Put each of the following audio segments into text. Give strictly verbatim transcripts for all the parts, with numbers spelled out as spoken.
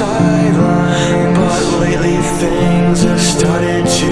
sidelines, but lately things have started to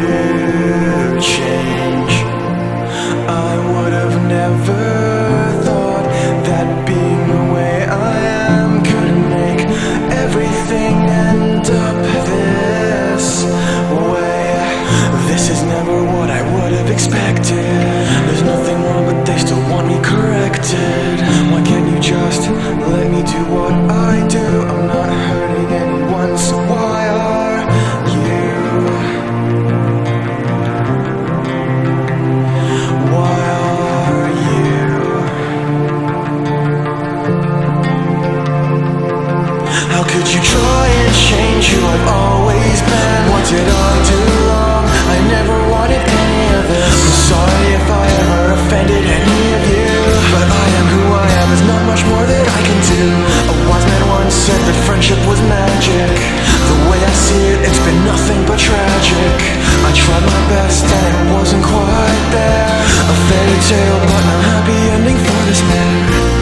change. I would have never thought that being the way I am could make everything end up this way. This is never what I would have expected. There's nothing wrong, but they still want me corrected. Why can't you just let me do what I do? I'm not hurting anyone, so why are you? Why are you? How could you try and change who I've always been? What did I do wrong? I never wanted any of this. I'm sorry if I ever offended any of you, but I am who I am, there's not much more that I can do. A wise man once said that friendship was magic. The way I see it, it's been nothing but tragic. I tried my best and it wasn't quite there. A fairy tale, but no happy ending for this man.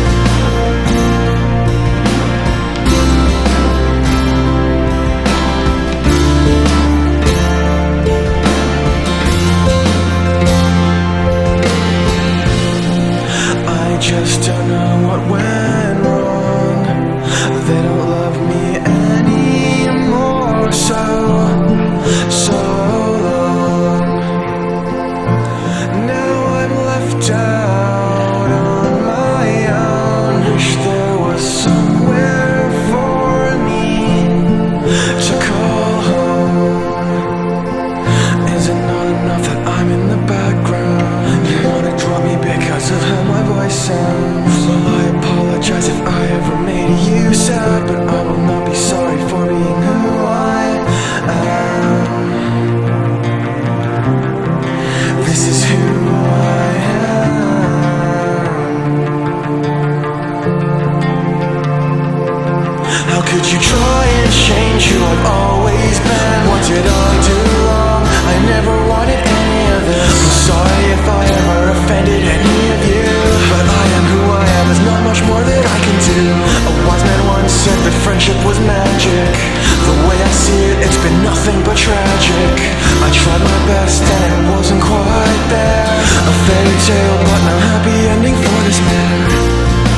Just don't know what went wrong. They don't love me anymore. So, so long. Now I'm left out on my own. Wish there was somewhere for me to call home. Is it not enough that I'm in the background? You wanna draw me because of how my voice sounds. Well, I apologize if I ever made you sad, but I will not be sorry for being who I am. This is who I am. How could you try and change who I've always been? What did I do wrong? I never wanted any of this. I'm sorry if I ever offended any of you, but I am who I am, there's not much more that I can do. A wise man once said that friendship was magic. The way I see it, it's been nothing but tragic. I tried my best and it wasn't quite there. A fairy tale, but no happy ending for this man.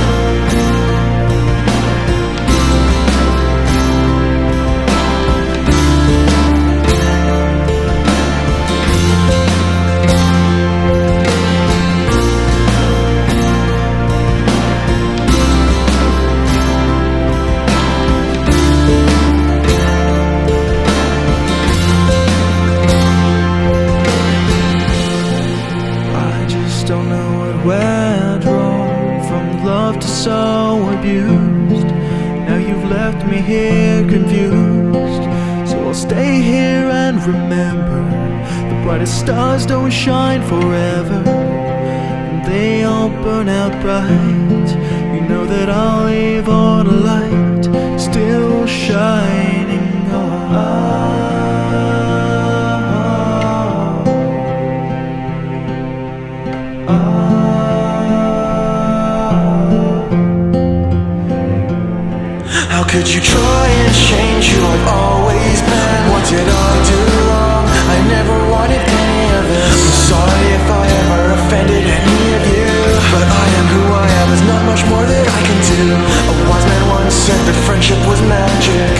Don't know what went wrong, from love to so abused. Now you've left me here confused, so I'll stay here and remember the brightest stars don't shine forever, and they all burn out bright. You know that I'll leave on a light still shining on. How could you try and change who I've always been? What did I do wrong? I never wanted any of this. I'm sorry if I ever offended any of you, but I am who I am, there's not much more that I can do. A wise man once said that friendship was magic.